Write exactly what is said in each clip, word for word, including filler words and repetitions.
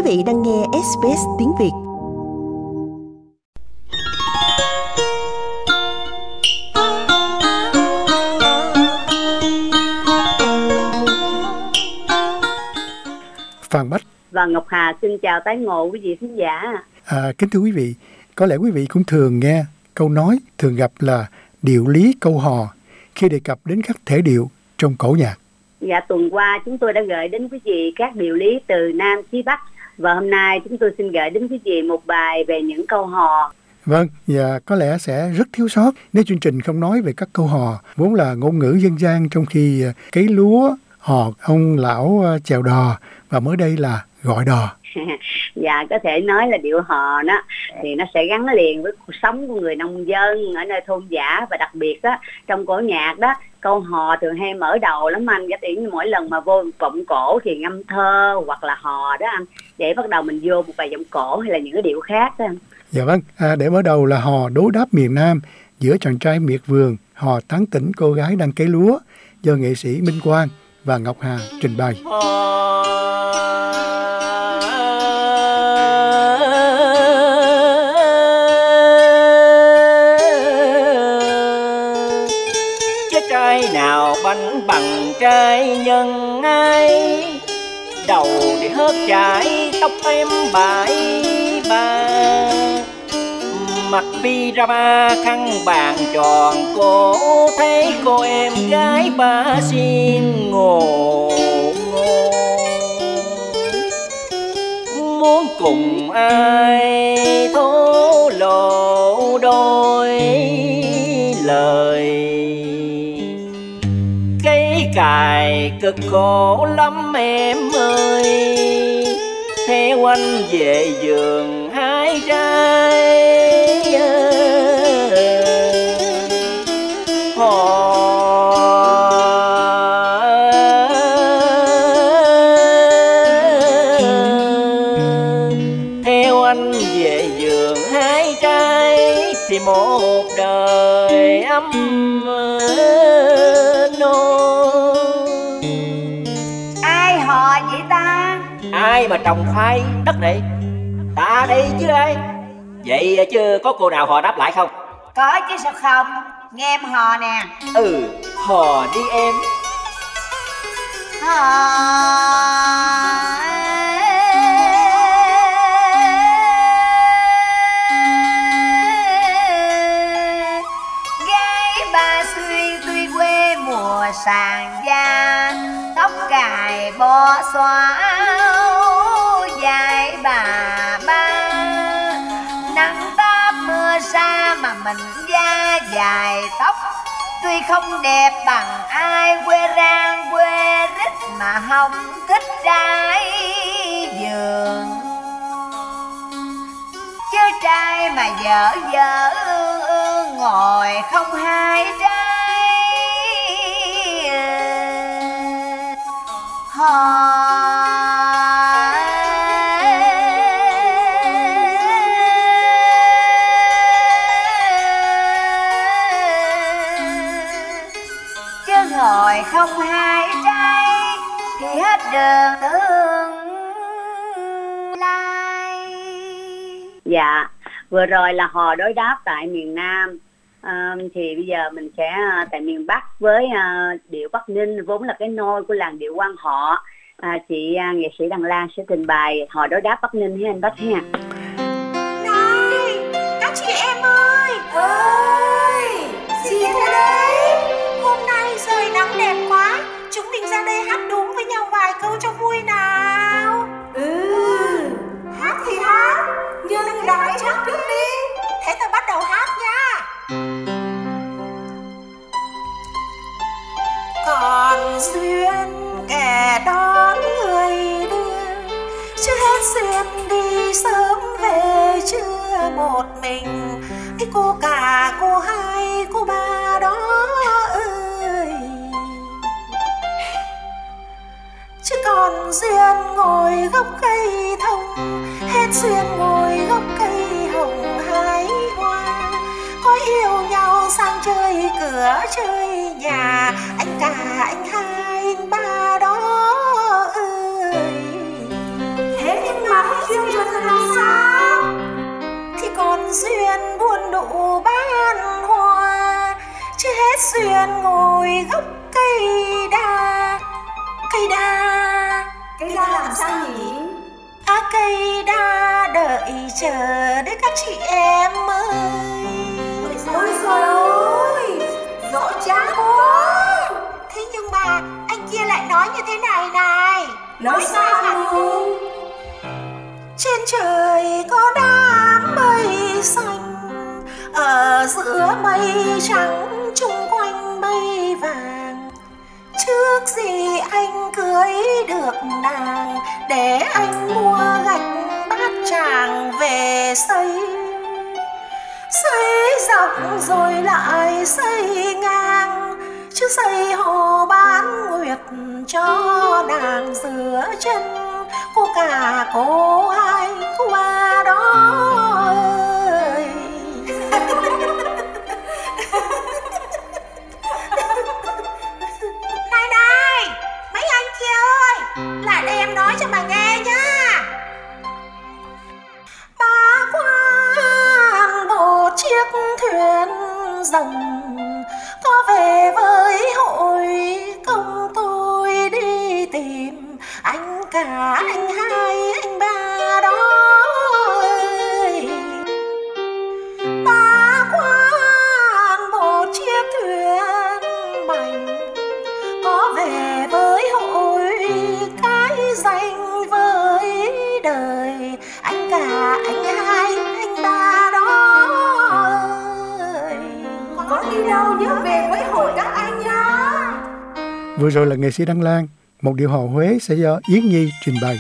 vị đang nghe ét bê ét tiếng Việt. Phan Bách và Ngọc Hà xin chào tái ngộ quý vị khán giả. À, kính thưa quý vị, có lẽ quý vị cũng thường nghe câu nói thường gặp là điệu lý câu hò khi đề cập đến các thể điệu trong cổ nhạc. Dạ, tuần qua chúng tôi đã gửi đến quý vị các điệu lý từ Nam chí Bắc, và hôm nay chúng tôi xin gửi đến quý vị một bài về những câu hò. Vâng, và có lẽ sẽ rất thiếu sót nếu chương trình không nói về các câu hò, vốn là ngôn ngữ dân gian trong khi cấy lúa, hò ông lão chèo đò và mới đây là gọi đò. Dạ, có thể nói là điệu hò đó thì nó sẽ gắn liền với cuộc sống của người nông dân ở nơi thôn dã, và đặc biệt đó trong cổ nhạc đó, câu hò thường hay mở đầu lắm anh. Giả tiễn như mỗi lần mà vô vọng cổ thì ngâm thơ hoặc là hò đó anh, để bắt đầu mình vô một bài giọng cổ hay là những cái điệu khác đó anh. Dạ vâng, à, để mở đầu là hò đối đáp miền Nam giữa chàng trai miệt vườn, hò tán tỉnh cô gái đang cấy lúa, do nghệ sĩ Minh Quang và Ngọc Hà trình bày. Trai nào bánh bằng trai nhân ai, đầu thì hớt chải, tóc em bãi ba, mặt pyjama khăn bàn tròn cổ, thấy cô em gái ba xin ngồ ngô, muốn cùng ai thổ lộ đôi lời. Cài cực khổ lắm em ơi, theo anh về vườn hái trái. Hò theo anh về vườn hái trái, thì một đời ấm no. Ai mà trồng khoai đất này? Ta đây chứ ai? Vậy chứ có cô nào hò đáp lại không? Có chứ sao không? Nghe em hò nè. Ừ, hò đi em. Hò gái ba xuyên tuy quê mùa sàn da, tóc cài bó xóa dài bà ba, nắng táp mưa xa mà mình da dài tóc, tuy không đẹp bằng ai, quê rang quê rít mà không thích trái vườn, chứ trai mà dở dở ngồi không hai trái. Hò ngồi không hai trái thì hết đường tương lai. Dạ, vừa rồi là hò đối đáp tại miền Nam. À, thì bây giờ mình sẽ tại miền Bắc với à, điệu Bắc Ninh, vốn là cái nôi của làng điệu quan họ. À, chị à, nghệ sĩ Đằng Lan sẽ trình bày hò đối đáp Bắc Ninh với anh Bách ha. Này, các chị em ơi, ơi, gì thế đấy? Hôm nay trời nắng đẹp quá, chúng mình ra đây hát đúng với nhau vài câu cho vui nào. Ừ, hát thì hát, nhưng đừng nói trước trước đi. Thế tôi bắt đầu hát nha. Còn duyên kẻ đón người đưa, chưa hết duyên đi sớm về trưa một mình. Cái cô cả, cô hai, cô ba đó ơi, chứ còn duyên ngồi gốc cây thông, hết duyên ngồi gốc cây hồng hái hoa. Có yêu nhau sang chơi cửa chơi nhà, anh cả, anh hai, anh ba đó ơi. Thế nhưng mà duyên rồi thì làm sao? Thì còn duyên buồn đủ bán hoa, chứ hết duyên ngồi gốc cây đa. Cây đa, cây đa làm sao nhỉ? À, cây đa đợi chờ đấy các chị em ơi. Ôi trời ơi, rõ chán quá. Thế nhưng mà anh kia lại nói như thế này này. Nói sao hả Hương? Trên trời có đám mây xanh, ở giữa mây trắng chung quanh mây vàng. Trước gì anh cưới được nàng, để anh mua gạch bát tràng về xây. Xây dọc rồi lại xây ngang, chứ xây hồ bán nguyệt cho nàng giữa chân. Cô cả cô hai cô ba đó ơi. Này này, mấy anh kia ơi, lại đây em nói cho mà nghe nhá. Ba quan một chiếc thuyền rồng, có về với hội công tôi đi tìm anh cả, anh hai, anh ba đó ơi. Ba quan một chiếc thuyền bành, có về với hội cái danh với đời anh cả, anh hai, anh ba đó ơi. Có đi đâu nhớ về với hội các anh nhá. Vừa rồi là nghệ sĩ Đăng Lan, một điệu hò Huế sẽ do Yến Nhi trình bày.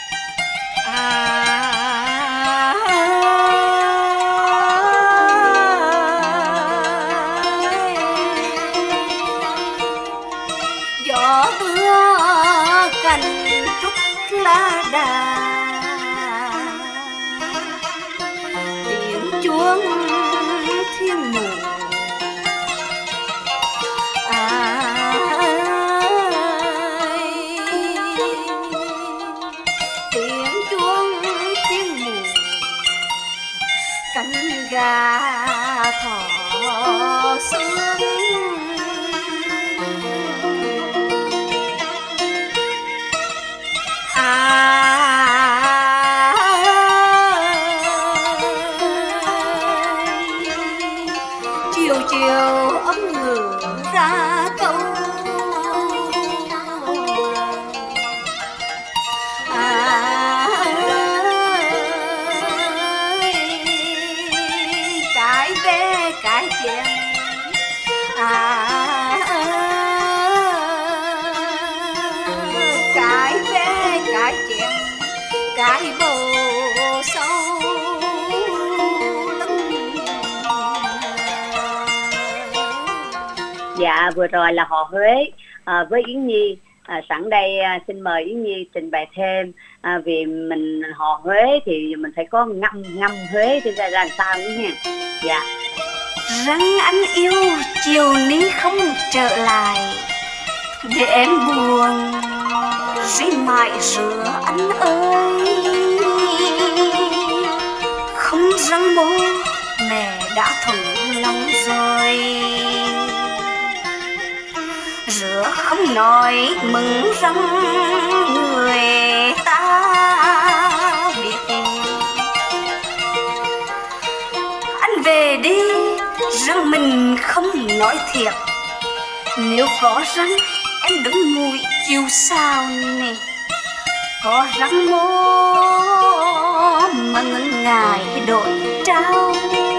Gió mưa cành trúc lá đà, tiếng chuông thiên mù. Tiếng chuông thiên mù, cánh gà thỏ sương. Chiều chiều ấm ngự ra câu. À, cái bé cái chén. À, cái bé cái chén, cái bầu sâu lưng. Dạ, vừa rồi là hò Huế à, với Yến Nhi. À, sẵn đây à, xin mời Yến Nhi trình bày thêm. À, vì mình hò Huế thì mình phải có ngâm ngâm Huế thì ra làm sao nữa nha. Dạ. Răng anh yêu chiều ní không trở lại, để em buồn duy mãi rửa anh ơi. Không răng bố mẹ đã thuận lòng rồi, rửa không nói mừng răng người ta biết. Anh về đi răng mình không nói thiệt, nếu có răng em đứng mũi chiều sao nè. Có răng mô mà ngân ngài đổi trao,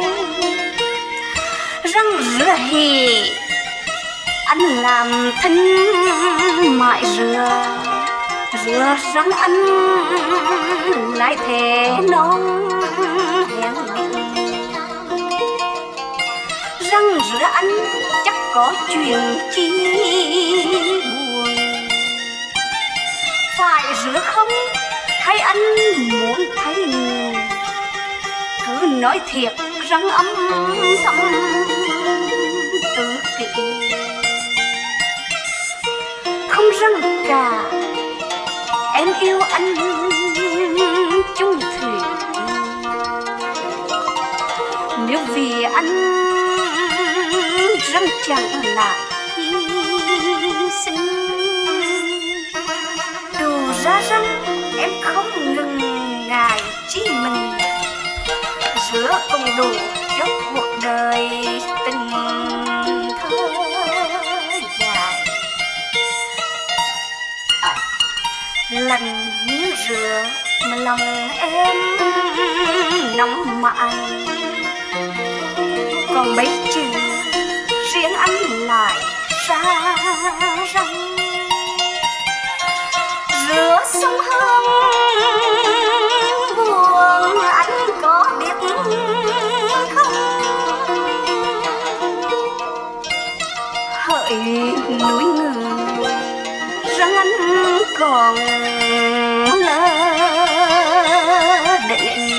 răng rửa hì anh làm thân mãi rửa. Rửa răng anh lại thề non hẹn định, răng rửa anh chắc có chuyện chi buồn. Phải rửa không hay anh muốn thấy người, cứ nói thiệt răng âm thầm tự kỷ. Không răng cả em yêu anh chung chẳng lại hy sinh. Dù ra rằng em không ngừng ngại chí mình, giữa cùng đủ cho cuộc đời tình thơ dài. À, lạnh như rửa mà lòng em nóng mãi, còn mấy chữ riêng anh lại xa răng. Giữa sông Hương buồn anh có biết không? Hỡi núi ngừng rằng anh còn lỡ định.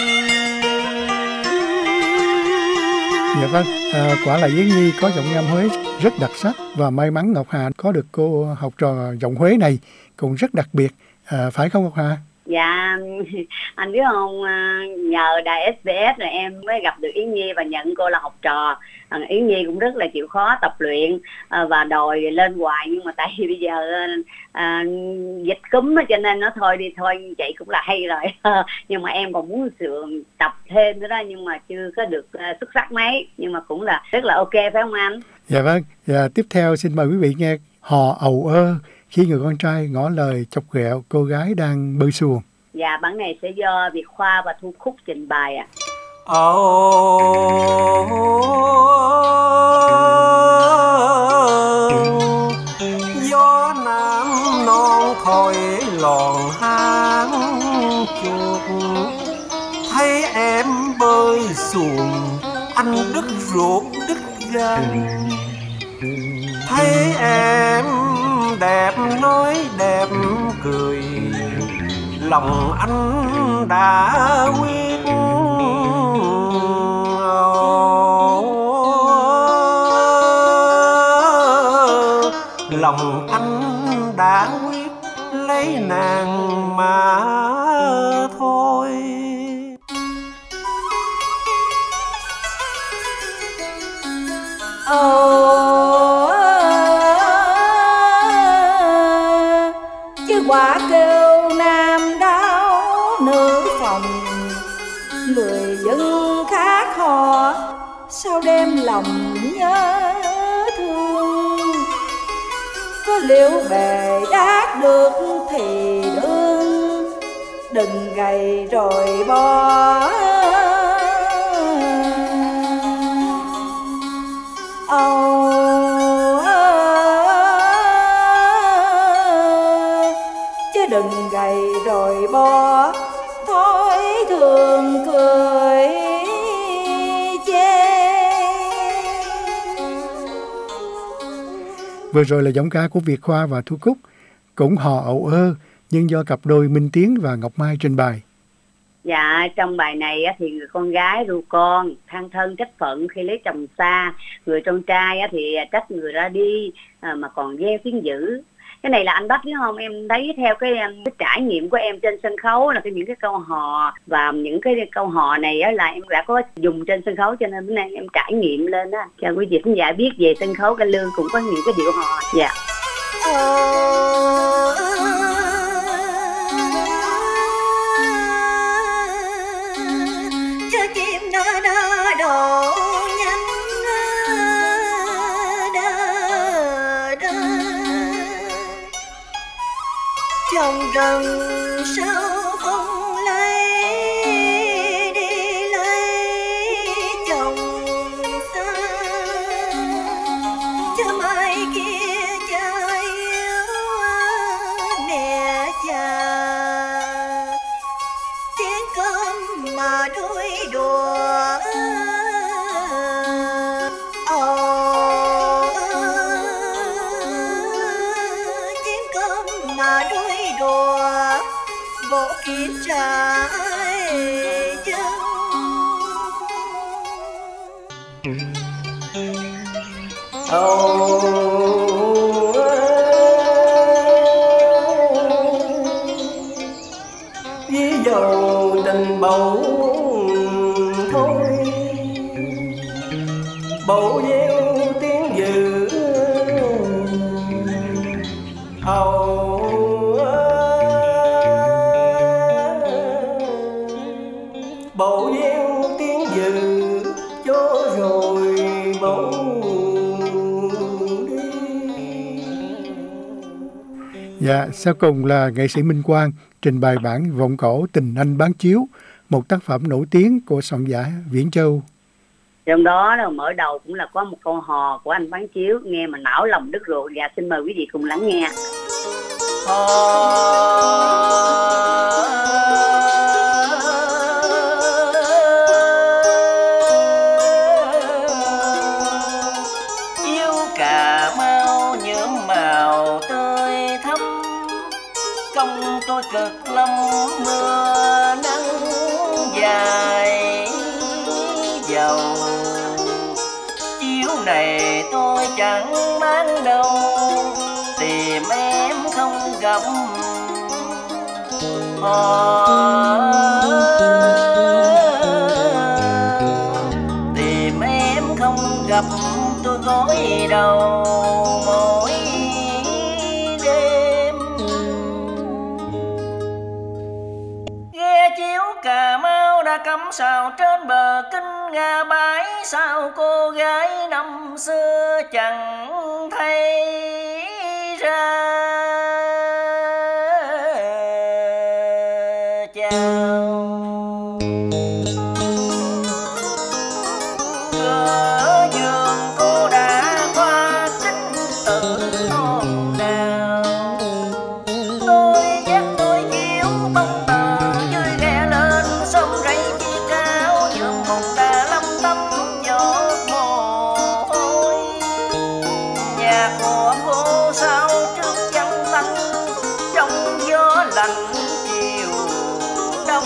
Dạ vâng, à, quả là Yến Nhi có giọng ngâm Huế rất đặc sắc, và may mắn Ngọc Hà có được cô học trò giọng Huế này cũng rất đặc biệt, à, phải không Ngọc Hà? Dạ, anh biết không, nhờ đài ét bê ét rồi em mới gặp được Yến Nhi và nhận cô là học trò. Yến Nhi cũng rất là chịu khó tập luyện và đòi lên hoài, nhưng mà tại vì bây giờ à, dịch cúm cho nên nó thôi đi thôi, vậy cũng là hay rồi. Nhưng mà em còn muốn sự tập thêm nữa đó, nhưng mà chưa có được xuất sắc mấy, nhưng mà cũng là rất là ok, phải không anh? Dạ vâng, dạ, tiếp theo xin mời quý vị nghe Hò Ầu Ơ khi người con trai ngỏ lời chọc ghẹo cô gái đang bơi xuồng. Dạ, bản này sẽ do Việt Khoa và Thu Khúc trình bày ạ. À. Oh, gió nam non thổi lòn hang chuột, thấy em bơi xuồng anh đứt ruột đứt gan. Thấy em đẹp nói đẹp cười, lòng anh đã quyết. Lòng anh đã quyết lấy nàng mà thôi. Ồ, chứ quả kêu nam đau nữ phòng, người dân khác họ sao đem lòng nhớ thương. Có liệu bề đát được thì đương, đừng gầy rồi bỏ. Âu chứ đừng gầy rồi bỏ, thôi thường cười chê. Vừa rồi là giọng ca của Việt Khoa và Thu Cúc, cũng Hò Ầu Ơ nhưng do cặp đôi Minh Tiến và Ngọc Mai trình bày. Dạ, trong bài này thì người con gái ru con, than thân trách phận khi lấy chồng xa. Người con trai thì trách người ra đi mà còn gieo tiếng dữ. Cái này là anh Bách biết không, em thấy theo cái, cái trải nghiệm của em trên sân khấu là cái những cái câu hò, và những cái câu hò này là em đã có dùng trên sân khấu, cho nên bữa nay em trải nghiệm lên đó cho quý vị khán giả biết về sân khấu cải lương cũng có những cái điệu hò. Dạ. Cho chim nó nó đổ nhanh đơ đơ, trong rừng sao không lấy đi lấy chồng xa, cho mai kia cha yêu mẹ già, tiếng cơm mà đôi đùa. Ồ, tiếng cơm mà đôi đùa, vỗ kiến trái dâu. Âu với dầu tình bầu thôi, bầu gieo tiếng dừ bầu gieo tiếng dừ cho rồi bầu đi. Dạ, sau cùng là nghệ sĩ Minh Quang trình bày bản vọng cổ Tình Anh Bán Chiếu, một tác phẩm nổi tiếng của soạn giả Viễn Châu. Trong đó là mở đầu cũng là có một câu hò của anh Bán Chiếu, nghe mà não lòng đứt ruột. Và xin mời quý vị cùng lắng nghe. Chiếu Cà Mau nhuộm màu tươi thắm, công tôi cực lắm mưa nắng dài dầu. Chiếu này tôi chẳng bán đâu, tìm em không gặp họ. Tìm em không gặp tôi gối đầu mỗi đêm. Ghe chiếu Cà Mau đã cắm sào trên bờ Kinh Nga bãi, sao cô gái năm xưa chẳng thấy ra chào. Cửa giường cô đã khoa kính từ hôm nào, tôi dắt tôi chiếu bông tờ dưới ghe lên sông rây chia cao, nhuộm một đà lâm tâm giọt mồ hôi. Nhà của cô sao trước vắng tanh, trong gió lạnh chiều đông.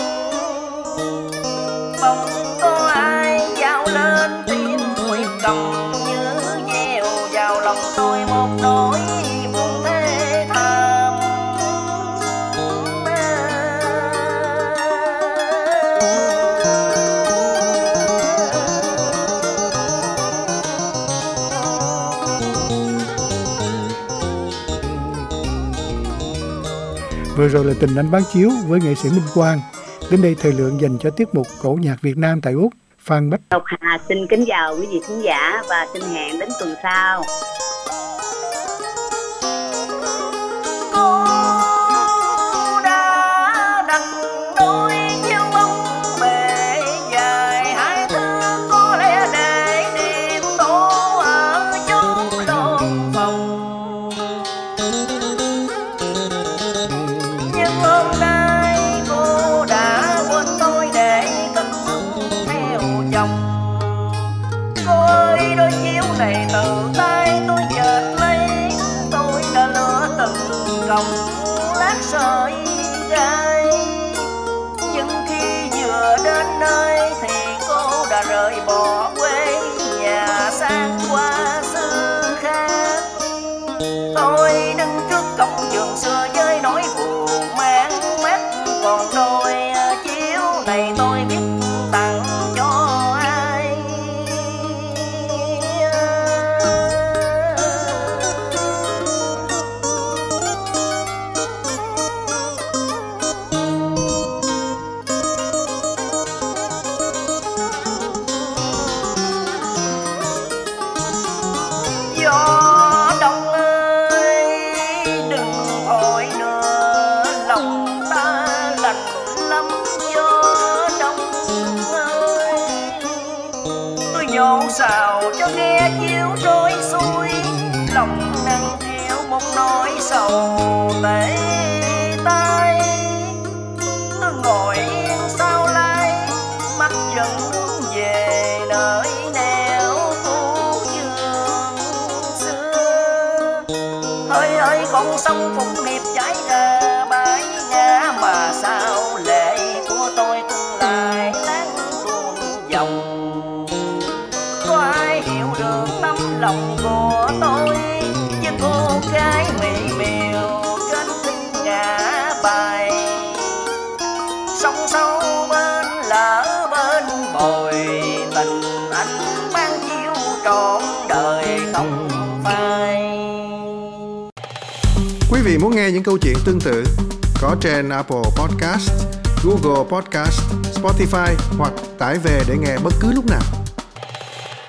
Bỗng có ai giao lên tiếng nguyệt cầm như gieo vào lòng tôi một nỗi buồn thê thảm. Vừa rồi là Tình Anh Bán Chiếu với nghệ sĩ Minh Quang. Đến đây thời lượng dành cho tiết mục Cổ nhạc Việt Nam tại Úc. Phan Bách Ngọc Hà xin kính chào quý vị khán giả và xin hẹn đến tuần sau. Cô đã đặt đôi chiếu bóng bề dài, hai thứ có lẽ để đêm tối ở chốn lộn phòng. Nhưng hôm nay cô đã quên tôi để cất bước theo chồng. Cô ơi, đôi chiếu này từ tay tôi dệt lấy, tôi đã lựa từng còng lát sợi gai. Nhưng khi vừa đến nơi thì cô đã rời bỏ quê nhà sang qua xứ khác. Tôi đứng trước cổng vườn xưa với nỗi buồn mang mát, còn đôi chiếu này tôi biết tặng cho ai. Gió đông ơi đừng vội nữa, lòng ta lạnh lắm. Gió đông ơi, tôi nhổ xào cho nghe chiếu trôi xuôi, lòng nặng theo một nỗi sầu tệ tay. Tôi ngồi yên sau lái, mắt vẫn về nơi nẻo phố vườn xưa. Hỡi hỡi con sông phụng hiệp chảy ra bãi ngã, mà sao lệ của tôi cũng lại láng tuôn dòng. Có ai hiểu được tấm lòng của tôi với cô gái mỹ miều trên kinh ngã bài. Sông sâu bên lỡ bên bồi, tình anh Bán Chiếu trọn đời không phai. Quý vị muốn nghe những câu chuyện tương tự có trên Apple Podcast, Google Podcast, Spotify hoặc tải về để nghe bất cứ lúc nào.